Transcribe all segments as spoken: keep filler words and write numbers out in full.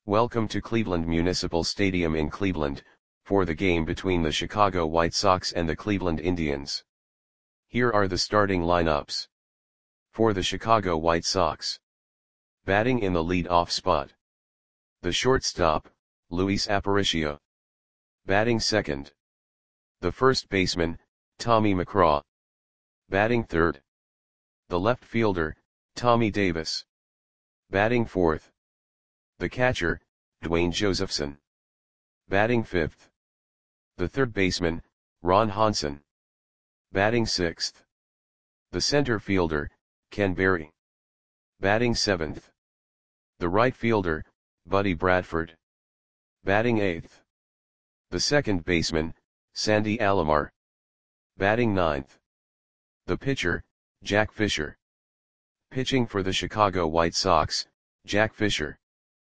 Welcome to Cleveland Municipal Stadium in Cleveland, for the game between the Chicago White Sox and the Cleveland Indians. Here are the starting lineups. For the Chicago White Sox. Batting in the lead-off spot. The shortstop, Luis Aparicio. Batting second. The first baseman, Tommy McCraw. Batting third. The left fielder, Tommy Davis. Batting fourth. The catcher, Dwayne Josephson. Batting fifth. The third baseman, Ron Hansen. Batting sixth. The center fielder, Ken Berry. Batting seventh. The right fielder, Buddy Bradford. Batting eighth. The second baseman, Sandy Alomar. Batting ninth. The pitcher, Jack Fisher. Pitching for the Chicago White Sox, Jack Fisher.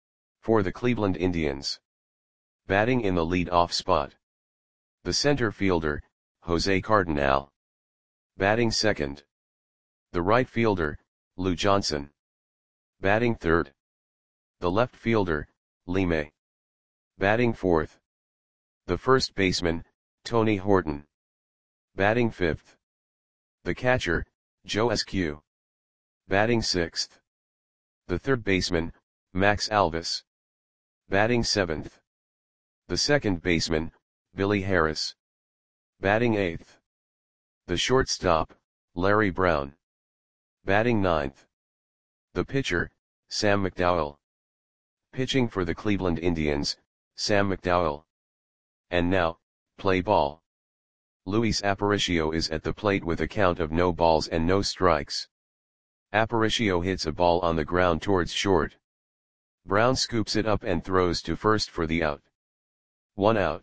For the Cleveland Indians. Batting in the lead-off spot. The center fielder, Jose Cardinal. Batting second. The right fielder, Lou Johnson. Batting third. The left fielder, Lee May. Batting fourth. The first baseman, Tony Horton. Batting fifth. The catcher, Joe Eskew. Batting sixth. The third baseman, Max Alvis. Batting seventh. The second baseman, Billy Harris. Batting eighth. The shortstop, Larry Brown. Batting ninth. The pitcher, Sam McDowell. Pitching for the Cleveland Indians, Sam McDowell. And now, play ball. Luis Aparicio is at the plate with a count of no balls and no strikes. Aparicio hits a ball on the ground towards short. Brown scoops it up and throws to first for the out. One out.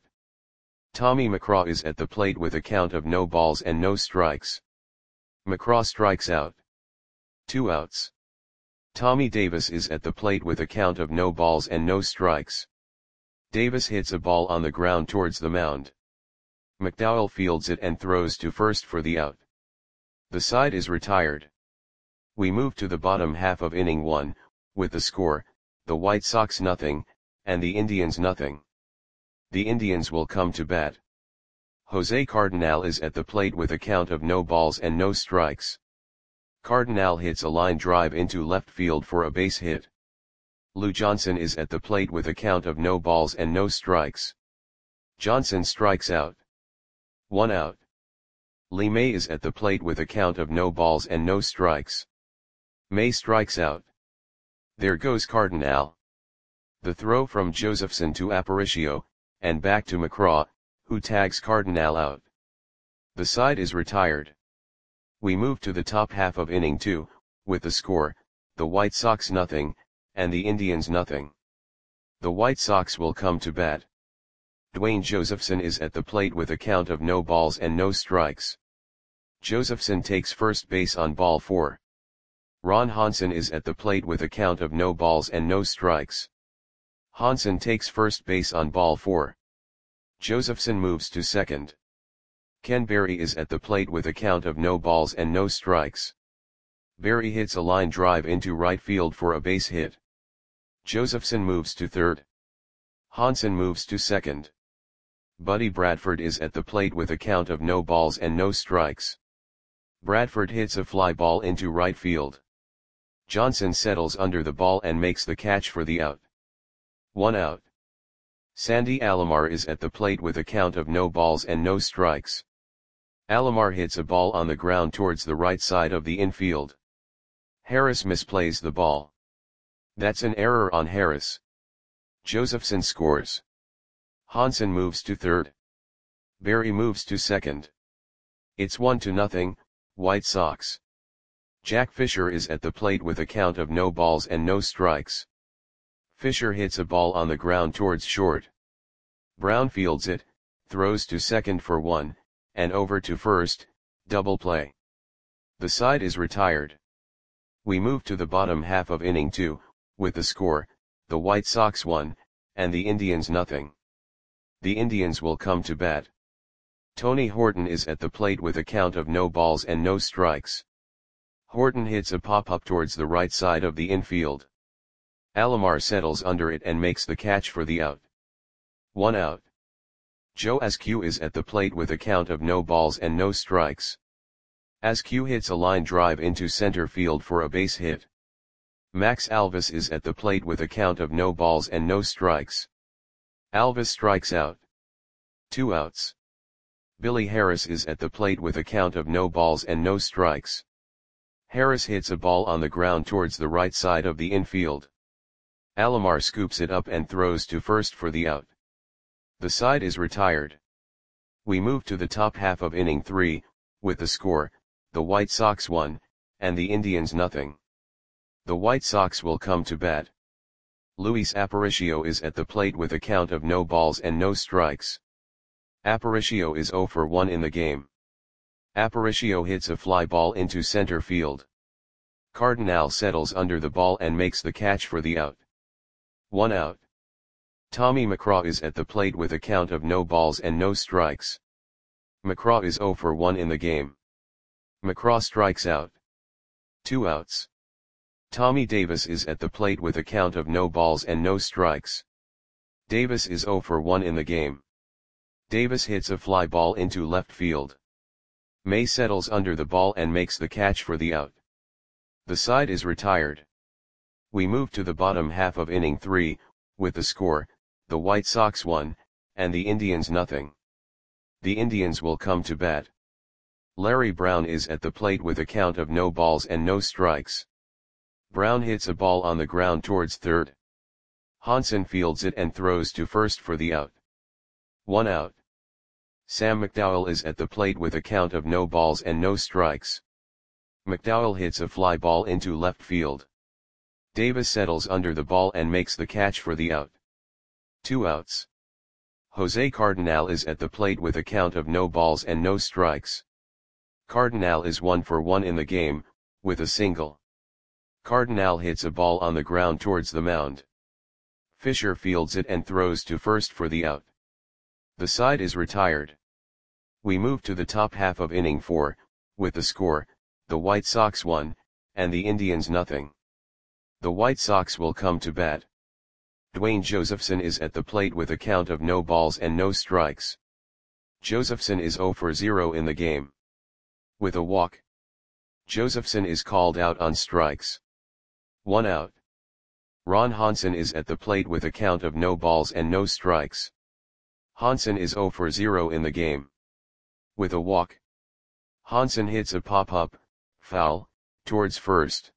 Tommy McCraw is at the plate with a count of no balls and no strikes. McCraw strikes out. Two outs. Tommy Davis is at the plate with a count of no balls and no strikes. Davis hits a ball on the ground towards the mound. McDowell fields it and throws to first for the out. The side is retired. We move to the bottom half of inning one, with the score, the White Sox nothing, and the Indians nothing. The Indians will come to bat. Jose Cardinal is at the plate with a count of no balls and no strikes. Cardinal hits a line drive into left field for a base hit. Lou Johnson is at the plate with a count of no balls and no strikes. Johnson strikes out. One out. Lee May is at the plate with a count of no balls and no strikes. May strikes out. There goes Cardinal. The throw from Josephson to Aparicio, and back to McCraw, who tags Cardinal out. The side is retired. We move to the top half of inning two, with the score, the White Sox nothing, and the Indians nothing. The White Sox will come to bat. Dwayne Josephson is at the plate with a count of no balls and no strikes. Josephson takes first base on ball four. Ron Hansen is at the plate with a count of no balls and no strikes. Hansen takes first base on ball four. Josephson moves to second. Ken Berry is at the plate with a count of no balls and no strikes. Berry hits a line drive into right field for a base hit. Josephson moves to third. Hansen moves to second. Buddy Bradford is at the plate with a count of no balls and no strikes. Bradford hits a fly ball into right field. Johnson settles under the ball and makes the catch for the out. One out. Sandy Alomar is at the plate with a count of no balls and no strikes. Alomar hits a ball on the ground towards the right side of the infield. Harris misplays the ball. That's an error on Harris. Josephson scores. Hansen moves to third. Berry moves to second. It's one to nothing, White Sox. Jack Fisher is at the plate with a count of no balls and no strikes. Fisher hits a ball on the ground towards short. Brown fields it, throws to second for one, and over to first, double play. The side is retired. We move to the bottom half of inning two, with the score, the White Sox one, and the Indians nothing. The Indians will come to bat. Tony Horton is at the plate with a count of no balls and no strikes. Horton hits a pop-up towards the right side of the infield. Alomar settles under it and makes the catch for the out. One out. Joe Askew is at the plate with a count of no balls and no strikes. Askew hits a line drive into center field for a base hit. Max Alvis is at the plate with a count of no balls and no strikes. Alvis strikes out. Two outs. Billy Harris is at the plate with a count of no balls and no strikes. Harris hits a ball on the ground towards the right side of the infield. Alomar scoops it up and throws to first for the out. The side is retired. We move to the top half of inning three, with the score, the White Sox one, and the Indians nothing. The White Sox will come to bat. Luis Aparicio is at the plate with a count of no balls and no strikes. Aparicio is oh for one in the game. Aparicio hits a fly ball into center field. Cardinal settles under the ball and makes the catch for the out. One out. Tommy McCraw is at the plate with a count of no balls and no strikes. McCraw is oh for one in the game. McCraw strikes out. Two outs. Tommy Davis is at the plate with a count of no balls and no strikes. Davis is oh for one in the game. Davis hits a fly ball into left field. May settles under the ball and makes the catch for the out. The side is retired. We move to the bottom half of inning three, with the score, the White Sox one, and the Indians nothing. The Indians will come to bat. Larry Brown is at the plate with a count of no balls and no strikes. Brown hits a ball on the ground towards third. Hansen fields it and throws to first for the out. One out. Sam McDowell is at the plate with a count of no balls and no strikes. McDowell hits a fly ball into left field. Davis settles under the ball and makes the catch for the out. Two outs. Jose Cardinal is at the plate with a count of no balls and no strikes. Cardinal is one for one in the game, with a single. Cardinal hits a ball on the ground towards the mound. Fisher fields it and throws to first for the out. The side is retired. We move to the top half of inning four, with the score, the White Sox one, and the Indians nothing. The White Sox will come to bat. Dwayne Josephson is at the plate with a count of no balls and no strikes. Josephson is oh for zero in the game. With a walk. Josephson is called out on strikes. One out. Ron Hansen is at the plate with a count of no balls and no strikes. Hansen is oh for zero in the game. With a walk. Hansen hits a pop-up, foul, towards first.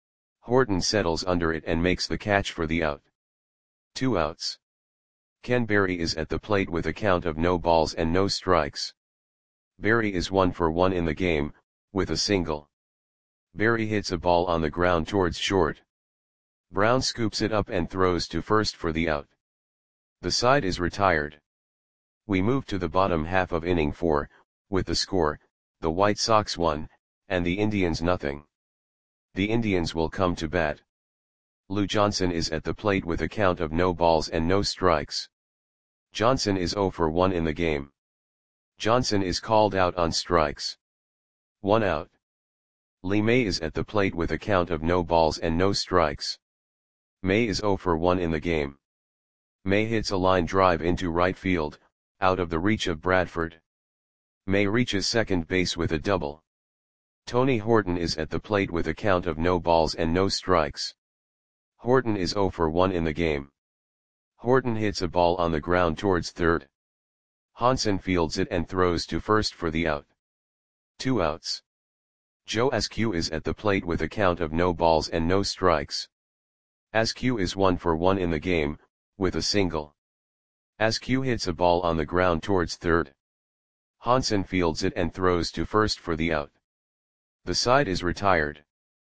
Horton settles under it and makes the catch for the out. Two outs. Ken Berry is at the plate with a count of no balls and no strikes. Berry is one for one in the game, with a single. Berry hits a ball on the ground towards short. Brown scoops it up and throws to first for the out. The side is retired. We move to the bottom half of inning four, with the score, the White Sox one, and the Indians nothing. The Indians will come to bat. Lou Johnson is at the plate with a count of no balls and no strikes. Johnson is oh for one in the game. Johnson is called out on strikes. One out. Lee May is at the plate with a count of no balls and no strikes. May is oh for one in the game. May hits a line drive into right field, out of the reach of Bradford. May reaches second base with a double. Tony Horton is at the plate with a count of no balls and no strikes. Horton is oh for one in the game. Horton hits a ball on the ground towards third. Hansen fields it and throws to first for the out. Two outs. Joe Askew is at the plate with a count of no balls and no strikes. Askew is one for one in the game, with a single. Askew hits a ball on the ground towards third. Hansen fields it and throws to first for the out. The side is retired.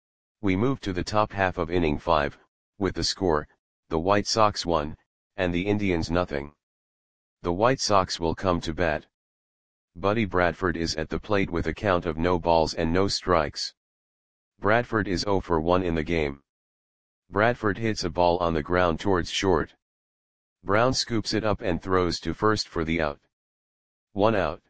We move to the top half of inning five, with the score, the White Sox one, and the Indians nothing. The White Sox will come to bat. Buddy Bradford is at the plate with a count of no balls and no strikes. Bradford is oh for one in the game. Bradford hits a ball on the ground towards short. Brown scoops it up and throws to first for the out. One out.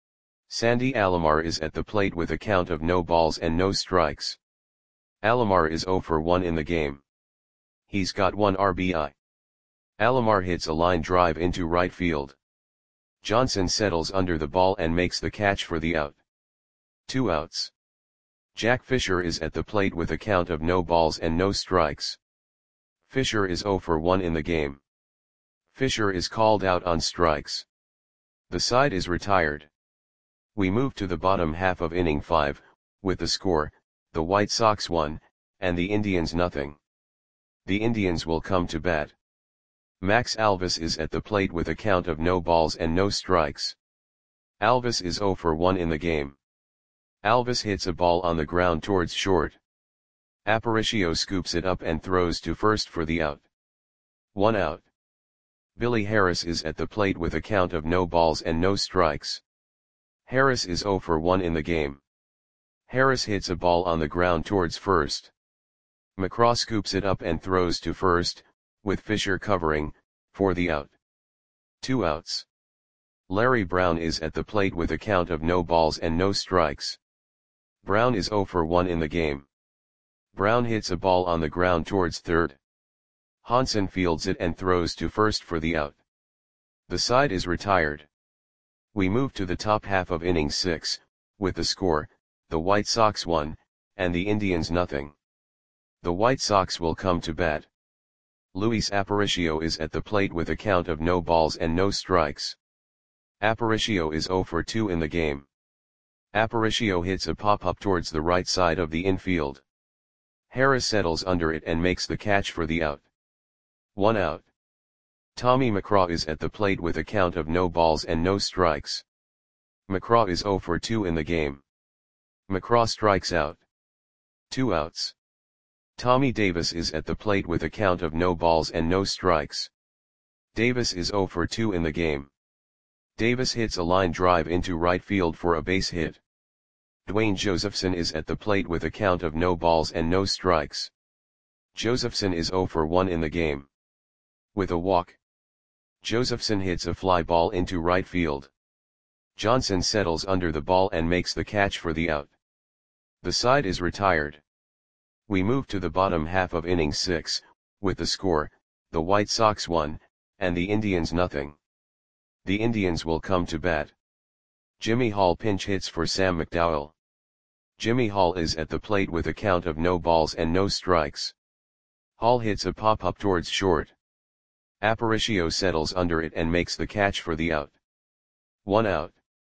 Sandy Alomar is at the plate with a count of no balls and no strikes. Alomar is oh for one in the game. He's got one R B I. Alomar hits a line drive into right field. Johnson settles under the ball and makes the catch for the out. Two outs. Jack Fisher is at the plate with a count of no balls and no strikes. Fisher is oh for one in the game. Fisher is called out on strikes. The side is retired. We move to the bottom half of inning five, with the score, the White Sox one, and the Indians nothing. The Indians will come to bat. Max Alvis is at the plate with a count of no balls and no strikes. Alvis is oh for one in the game. Alvis hits a ball on the ground towards short. Aparicio scoops it up and throws to first for the out. One out. Billy Harris is at the plate with a count of no balls and no strikes. Harris is oh for one in the game. Harris hits a ball on the ground towards first. McCraw scoops it up and throws to first, with Fisher covering, for the out. Two outs. Larry Brown is at the plate with a count of no balls and no strikes. Brown is oh for one in the game. Brown hits a ball on the ground towards third. Hansen fields it and throws to first for the out. The side is retired. We move to the top half of inning six, with the score, the White Sox one, and the Indians nothing. The White Sox will come to bat. Luis Aparicio is at the plate with a count of no balls and no strikes. Aparicio is oh for two in the game. Aparicio hits a pop-up towards the right side of the infield. Harris settles under it and makes the catch for the out. One out. Tommy McCraw is at the plate with a count of no balls and no strikes. McCraw is oh for two in the game. McCraw strikes out. Two outs. Tommy Davis is at the plate with a count of no balls and no strikes. Davis is oh for two in the game. Davis hits a line drive into right field for a base hit. Dwayne Josephson is at the plate with a count of no balls and no strikes. Josephson is oh for one in the game. With a walk. Josephson hits a fly ball into right field. Johnson settles under the ball and makes the catch for the out. The side is retired. We move to the bottom half of inning six, with the score, the White Sox one, and the Indians nothing. The Indians will come to bat. Jimmy Hall pinch hits for Sam McDowell. Jimmy Hall is at the plate with a count of no balls and no strikes. Hall hits a pop-up towards short. Aparicio settles under it and makes the catch for the out. One out.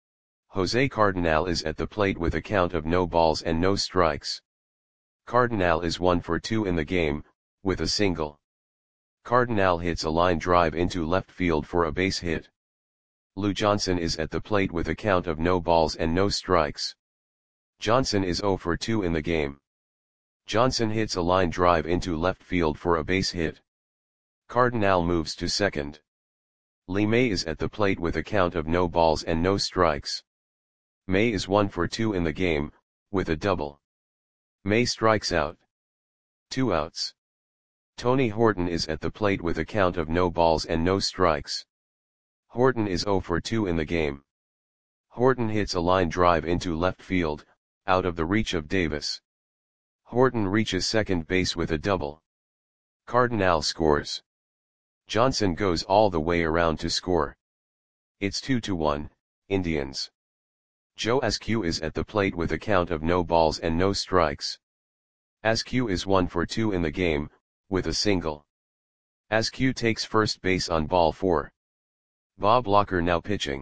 Jose Cardinal is at the plate with a count of no balls and no strikes. Cardinal is one for two in the game, with a single. Cardinal hits a line drive into left field for a base hit. Lou Johnson is at the plate with a count of no balls and no strikes. Johnson is oh for two in the game. Johnson hits a line drive into left field for a base hit. Cardinal moves to second. Lee May is at the plate with a count of no balls and no strikes. May is one for two in the game, with a double. May strikes out. Two outs. Tony Horton is at the plate with a count of no balls and no strikes. Horton is oh for two in the game. Horton hits a line drive into left field, out of the reach of Davis. Horton reaches second base with a double. Cardinal scores. Johnson goes all the way around to score. It's two to one, Indians. Joe Askew is at the plate with a count of no balls and no strikes. Askew is one for two in the game, with a single. Askew takes first base on ball four. Bob Locker now pitching.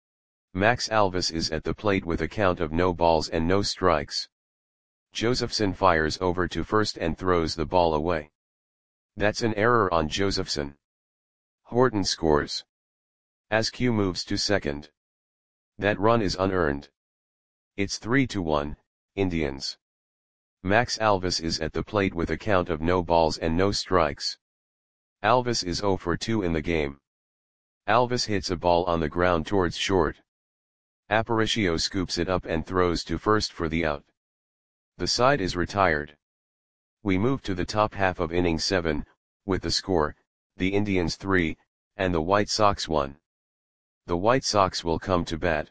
Max Alvis is at the plate with a count of no balls and no strikes. Josephson fires over to first and throws the ball away. That's an error on Josephson. Horton scores. Askew moves to second. That run is unearned. It's three to one, Indians. Max Alvis is at the plate with a count of no balls and no strikes. Alvis is oh for two in the game. Alvis hits a ball on the ground towards short. Aparicio scoops it up and throws to first for the out. The side is retired. We move to the top half of inning seven, with the score, the Indians three, and the White Sox one. The White Sox will come to bat.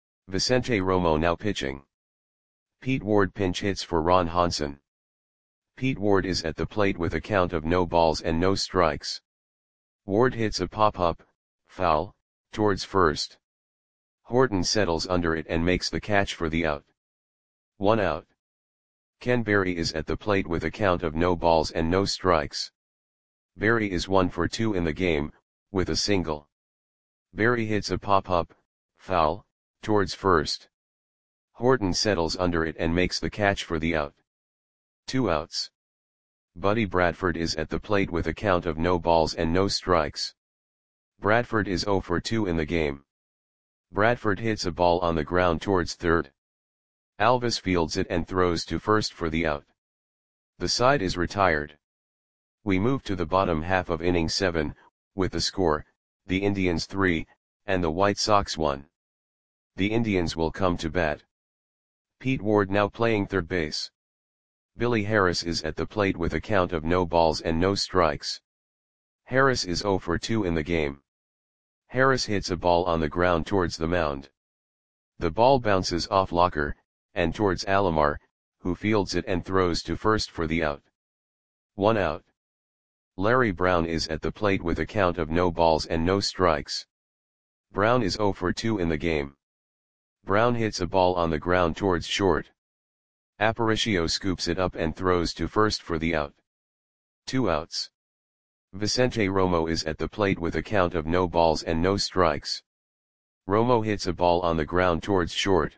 Vicente Romo now pitching. Pete Ward pinch hits for Ron Hansen. Pete Ward is at the plate with a count of no balls and no strikes. Ward hits a pop-up, foul, towards first. Horton settles under it and makes the catch for the out. One out. Ken Berry is at the plate with a count of no balls and no strikes. Berry is one for two in the game, with a single. Berry hits a pop-up, foul, towards first. Horton settles under it and makes the catch for the out. Two outs. Buddy Bradford is at the plate with a count of no balls and no strikes. Bradford is zero for two in the game. Bradford hits a ball on the ground towards third. Alvis fields it and throws to first for the out. The side is retired. We move to the bottom half of inning seven, with the score, the Indians three, and the White Sox one. The Indians will come to bat. Pete Ward now playing third base. Billy Harris is at the plate with a count of no balls and no strikes. Harris is zero for two in the game. Harris hits a ball on the ground towards the mound. The ball bounces off Locker, and towards Alomar, who fields it and throws to first for the out. One out. Larry Brown is at the plate with a count of no balls and no strikes. Brown is zero for two in the game. Brown hits a ball on the ground towards short. Aparicio scoops it up and throws to first for the out. Two outs. Vicente Romo is at the plate with a count of no balls and no strikes. Romo hits a ball on the ground towards short.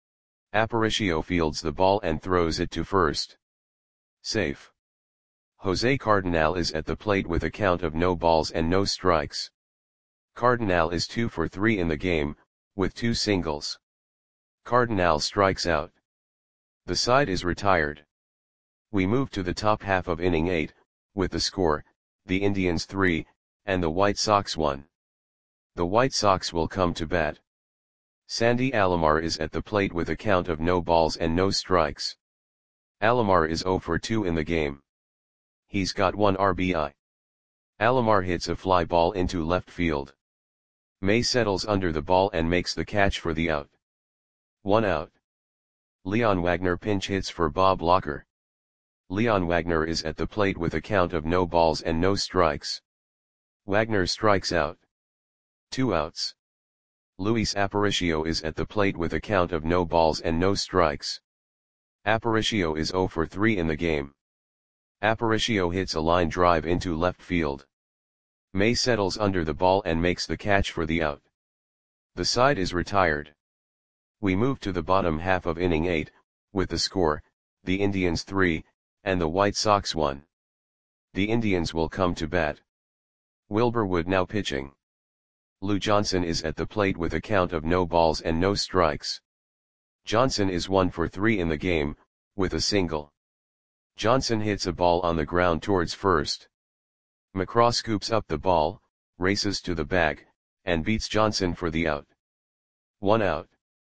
Aparicio fields the ball and throws it to first. Safe. Jose Cardinal is at the plate with a count of no balls and no strikes. Cardinal is two for three in the game, with two singles. Cardinal strikes out. The side is retired. We move to the top half of inning eight, with the score, the Indians three, and the White Sox one. The White Sox will come to bat. Sandy Alomar is at the plate with a count of no balls and no strikes. Alomar is zero for two in the game. He's got one R B I. Alomar hits a fly ball into left field. May settles under the ball and makes the catch for the out. One out. Leon Wagner pinch hits for Bob Locker. Leon Wagner is at the plate with a count of no balls and no strikes. Wagner strikes out. Two outs. Luis Aparicio is at the plate with a count of no balls and no strikes. Aparicio is zero for three in the game. Aparicio hits a line drive into left field. May settles under the ball and makes the catch for the out. The side is retired. We move to the bottom half of inning eight, with the score, the Indians three, and the White Sox one. The Indians will come to bat. Wilbur Wood now pitching. Lou Johnson is at the plate with a count of no balls and no strikes. Johnson is one for three in the game, with a single. Johnson hits a ball on the ground towards first. McCraw scoops up the ball, races to the bag, and beats Johnson for the out. One out.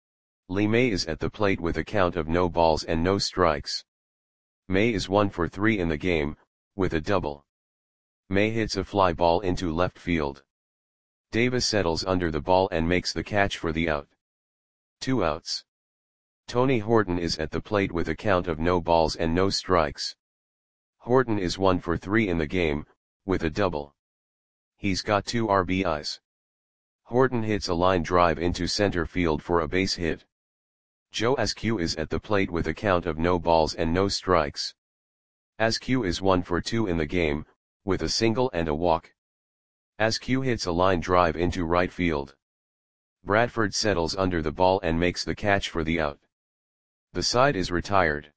Lee May is at the plate with a count of no balls and no strikes. May is one for three in the game, with a double. May hits a fly ball into left field. Davis settles under the ball and makes the catch for the out. Two outs. Tony Horton is at the plate with a count of no balls and no strikes. Horton is one for three in the game, with a double. He's got two R B Is. Horton hits a line drive into center field for a base hit. Joe Askew is at the plate with a count of no balls and no strikes. Askew is one for two in the game, with a single and a walk. Askew hits a line drive into right field. Bradford settles under the ball and makes the catch for the out. The side is retired.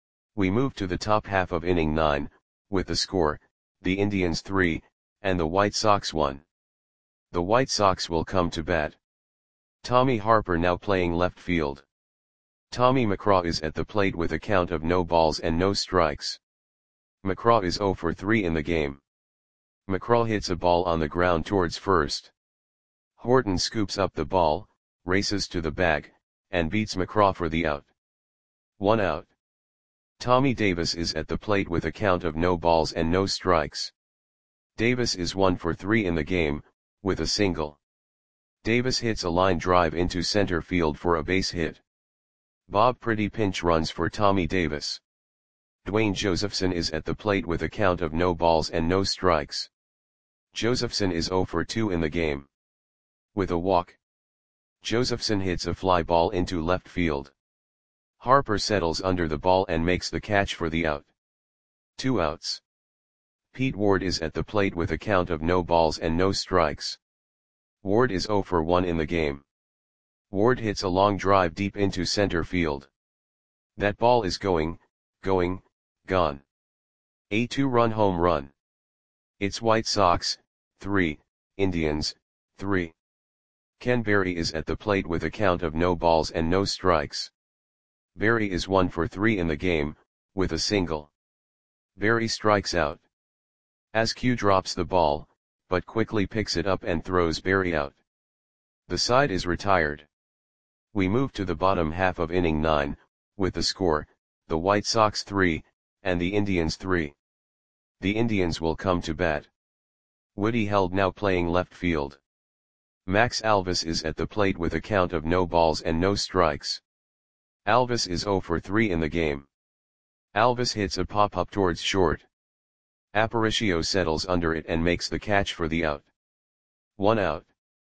We move to the top half of inning nine, with the score, the Indians three, and the White Sox one. The White Sox will come to bat. Tommy Harper now playing left field. Tommy McCraw is at the plate with a count of no balls and no strikes. McCraw is zero for three in the game. McCraw hits a ball on the ground towards first. Horton scoops up the ball, races to the bag, and beats McCraw for the out. One out. Tommy Davis is at the plate with a count of no balls and no strikes. Davis is one for three in the game, with a single. Davis hits a line drive into center field for a base hit. Bob Pretty pinch runs for Tommy Davis. Dwayne Josephson is at the plate with a count of no balls and no strikes. Josephson is zero for two in the game. With a walk, Josephson hits a fly ball into left field. Harper settles under the ball and makes the catch for the out. Two outs. Pete Ward is at the plate with a count of no balls and no strikes. Ward is zero for one in the game. Ward hits a long drive deep into center field. That ball is going, going, gone. A two-run home run. It's White Sox, three, Indians, three. Ken Berry is at the plate with a count of no balls and no strikes. Berry is one for three in the game, with a single. Berry strikes out. Askew drops the ball, but quickly picks it up and throws Berry out. The side is retired. We move to the bottom half of inning nine, with the score, the White Sox three, and the Indians three. The Indians will come to bat. Woody Held now playing left field. Max Alvis is at the plate with a count of no balls and no strikes. Alvis is zero for three in the game. Alvis hits a pop-up towards short. Aparicio settles under it and makes the catch for the out. One out.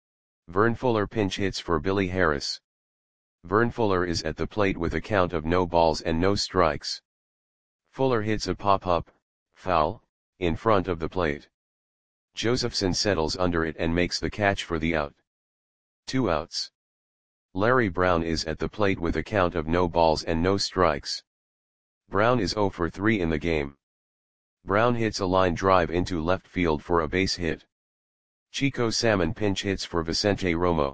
Vern Fuller pinch hits for Billy Harris. Vern Fuller is at the plate with a count of no balls and no strikes. Fuller hits a pop-up, foul, in front of the plate. Josephson settles under it and makes the catch for the out. Two outs. Larry Brown is at the plate with a count of no balls and no strikes. Brown is zero for three in the game. Brown hits a line drive into left field for a base hit. Chico Salmon pinch hits for Vicente Romo.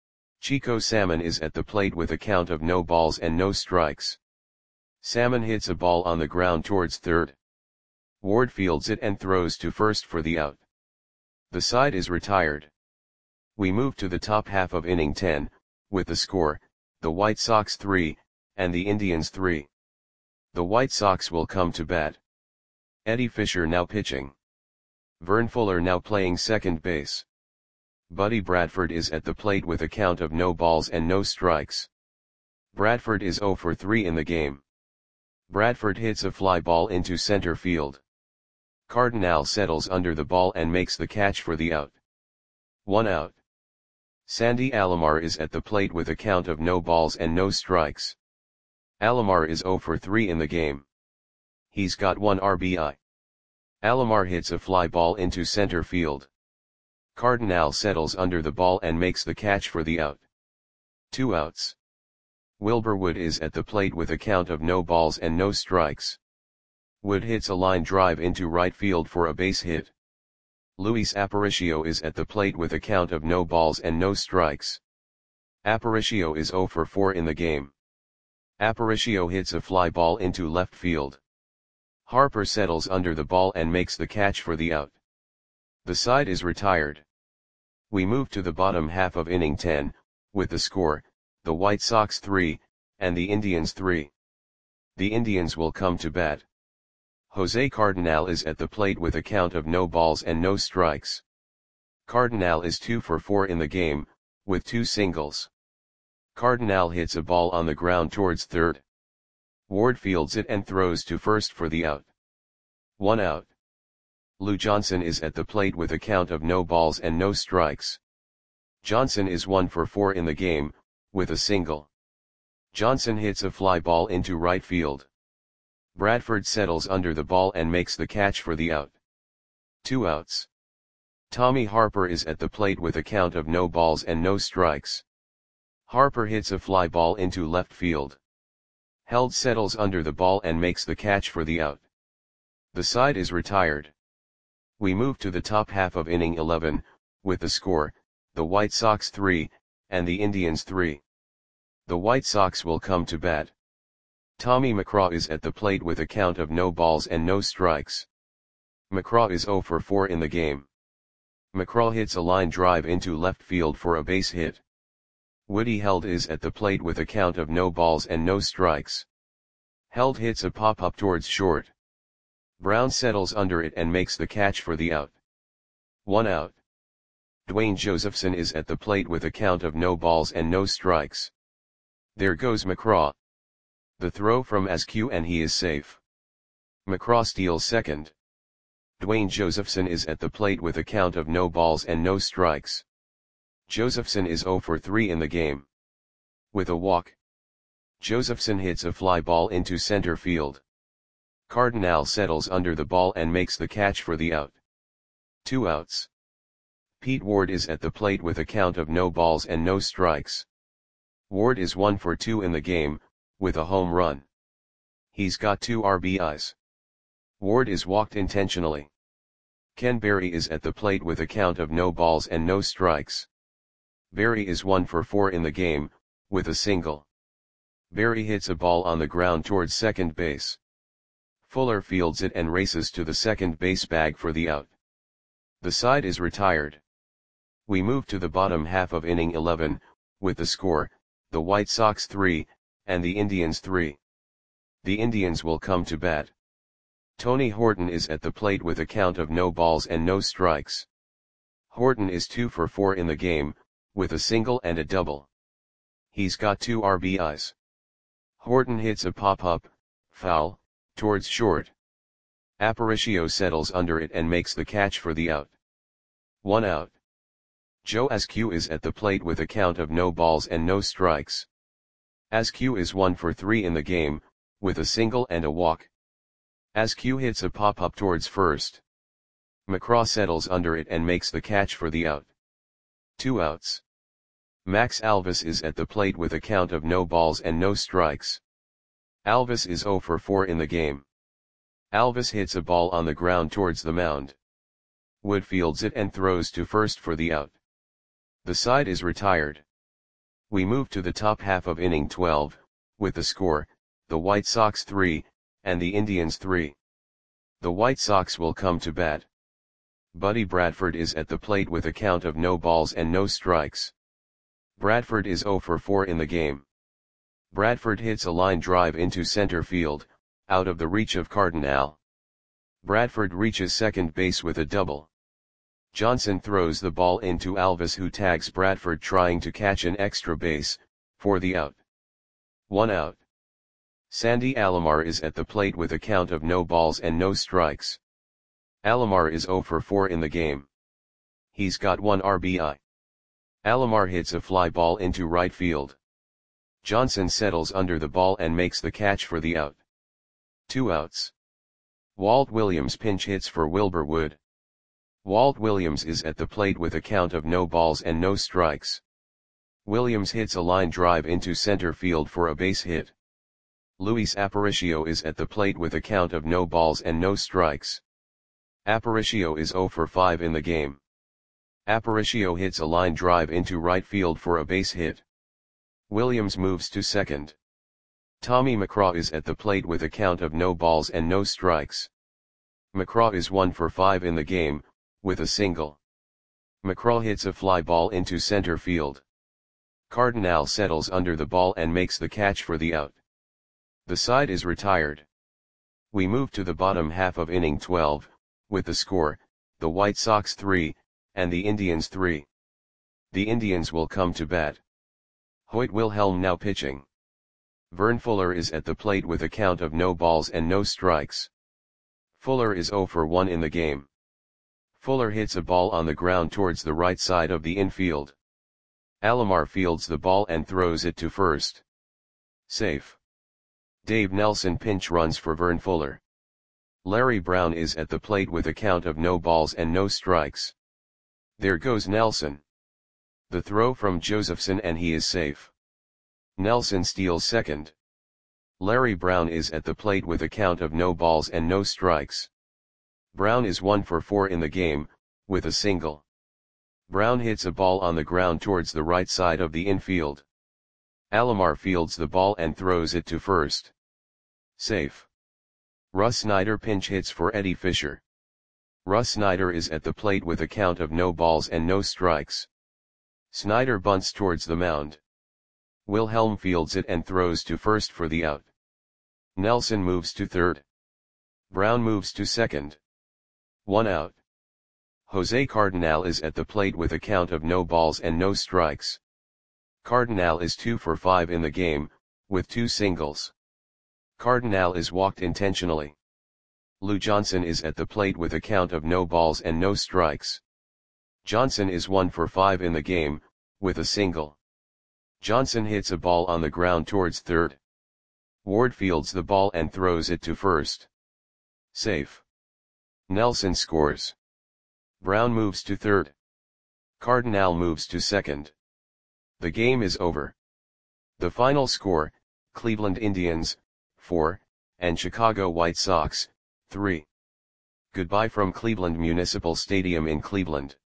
Chico Salmon is at the plate with a count of no balls and no strikes. Salmon hits a ball on the ground towards third. Ward fields it and throws to first for the out. The side is retired. We move to the top half of inning ten, with the score, the White Sox three, and the Indians three. The White Sox will come to bat. Eddie Fisher now pitching. Vern Fuller now playing second base. Buddy Bradford is at the plate with a count of no balls and no strikes. Bradford is zero for three in the game. Bradford hits a fly ball into center field. Cardinal settles under the ball and makes the catch for the out. One out. Sandy Alomar is at the plate with a count of no balls and no strikes. Alomar is zero for three in the game. He's got one R B I. Alomar hits a fly ball into center field. Cardinal settles under the ball and makes the catch for the out. Two outs. Wilbur Wood is at the plate with a count of no balls and no strikes. Wood hits a line drive into right field for a base hit. Luis Aparicio is at the plate with a count of no balls and no strikes. Aparicio is zero for four in the game. Aparicio hits a fly ball into left field. Harper settles under the ball and makes the catch for the out. The side is retired. We move to the bottom half of inning ten, with the score, the White Sox three, and the Indians three. The Indians will come to bat. Jose Cardinal is at the plate with a count of no balls and no strikes. Cardinal is two for four in the game, with two singles. Cardinal hits a ball on the ground towards third. Ward fields it and throws to first for the out. One out. Lou Johnson is at the plate with a count of no balls and no strikes. Johnson is one for four in the game, with a single. Johnson hits a fly ball into right field. Bradford settles under the ball and makes the catch for the out. Two outs. Tommy Harper is at the plate with a count of no balls and no strikes. Harper hits a fly ball into left field. Held settles under the ball and makes the catch for the out. The side is retired. We move to the top half of inning eleven, with the score, the White Sox three, and the Indians three. The White Sox will come to bat. Tommy McCraw is at the plate with a count of no balls and no strikes. McCraw is zero for four in the game. McCraw hits a line drive into left field for a base hit. Woody Held is at the plate with a count of no balls and no strikes. Held hits a pop-up towards short. Brown settles under it and makes the catch for the out. One out. Dwayne Josephson is at the plate with a count of no balls and no strikes. There goes McCraw. The throw from Askew and he is safe. McCraw steals second. Dwayne Josephson is at the plate with a count of no balls and no strikes. Josephson is zero for three in the game. With a walk, Josephson hits a fly ball into center field. Cardinal settles under the ball and makes the catch for the out. Two outs. Pete Ward is at the plate with a count of no balls and no strikes. Ward is one for two in the game, with a home run. He's got two R B Is. Ward is walked intentionally. Ken Berry is at the plate with a count of no balls and no strikes. Berry is one for four in the game, with a single. Berry hits a ball on the ground towards second base. Fuller fields it and races to the second base bag for the out. The side is retired. We move to the bottom half of inning eleven, with the score, the White Sox three, and the Indians three. The Indians will come to bat. Tony Horton is at the plate with a count of no balls and no strikes. Horton is two for four in the game, with a single and a double. He's got two R B Is. Horton hits a pop-up, foul, towards short. Aparicio settles under it and makes the catch for the out. One out. Joe Askew is at the plate with a count of no balls and no strikes. Askew is one for three in the game, with a single and a walk. Askew hits a pop-up towards first. McCraw settles under it and makes the catch for the out. Two outs. Max Alvis is at the plate with a count of no balls and no strikes. Alvis is zero for four in the game. Alvis hits a ball on the ground towards the mound. Wood fields it and throws to first for the out. The side is retired. We move to the top half of inning twelve, with the score, the White Sox three, and the Indians three. The White Sox will come to bat. Buddy Bradford is at the plate with a count of no balls and no strikes. Bradford is zero for four in the game. Bradford hits a line drive into center field, out of the reach of Cardinal. Bradford reaches second base with a double. Johnson throws the ball into Alvis, who tags Bradford trying to catch an extra base, for the out. One out. Sandy Alomar is at the plate with a count of no balls and no strikes. Alomar is zero for four in the game. He's got one R B I. Alomar hits a fly ball into right field. Johnson settles under the ball and makes the catch for the out. Two outs. Walt Williams pinch hits for Wilbur Wood. Walt Williams is at the plate with a count of no balls and no strikes. Williams hits a line drive into center field for a base hit. Luis Aparicio is at the plate with a count of no balls and no strikes. Aparicio is zero for five in the game. Aparicio hits a line drive into right field for a base hit. Williams moves to second. Tommy McCraw is at the plate with a count of no balls and no strikes. McCraw is one for five in the game, with a single. McCraw hits a fly ball into center field. Cardinal settles under the ball and makes the catch for the out. The side is retired. We move to the bottom half of inning twelve, with the score, the White Sox three, and the Indians three. The Indians will come to bat. Hoyt Wilhelm now pitching. Vern Fuller is at the plate with a count of no balls and no strikes. Fuller is zero for one in the game. Fuller hits a ball on the ground towards the right side of the infield. Alomar fields the ball and throws it to first. Safe. Dave Nelson pinch runs for Vern Fuller. Larry Brown is at the plate with a count of no balls and no strikes. There goes Nelson. The throw from Josephson and he is safe. Nelson steals second. Larry Brown is at the plate with a count of no balls and no strikes. Brown is one for four in the game, with a single. Brown hits a ball on the ground towards the right side of the infield. Alomar fields the ball and throws it to first. Safe. Russ Snyder pinch hits for Eddie Fisher. Russ Snyder is at the plate with a count of no balls and no strikes. Snyder bunts towards the mound. Wilhelm fields it and throws to first for the out. Nelson moves to third. Brown moves to second. One out. Jose Cardinal is at the plate with a count of no balls and no strikes. Cardinal is two for five in the game, with two singles. Cardinal is walked intentionally. Lou Johnson is at the plate with a count of no balls and no strikes. Johnson is one for five in the game, with a single. Johnson hits a ball on the ground towards third. Ward fields the ball and throws it to first. Safe. Nelson scores. Brown moves to third. Cardinal moves to second. The game is over. The final score, Cleveland Indians, four, and Chicago White Sox, three. Goodbye from Cleveland Municipal Stadium in Cleveland.